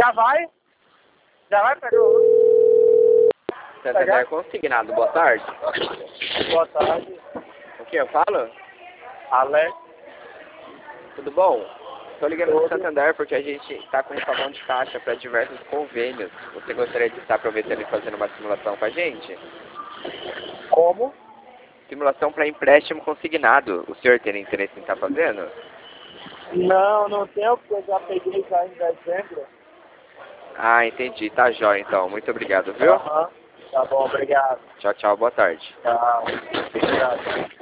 Já vai? Já vai pegar o... Santander Consignado, boa tarde. Boa tarde. O que eu falo? Alex. Tudo bom? Estou ligando do Santander porque a gente está com reclamão de caixa para diversos convênios. Você gostaria de estar aproveitando e fazendo uma simulação com a gente? Como? Simulação para empréstimo consignado. O senhor tem interesse em estar fazendo? Não, não tenho, porque eu já peguei já em dezembro. Ah, entendi. Tá jóia então. Muito obrigado, viu? Aham. Tá bom, obrigado. Tchau, tchau. Boa tarde. Tchau. Obrigado.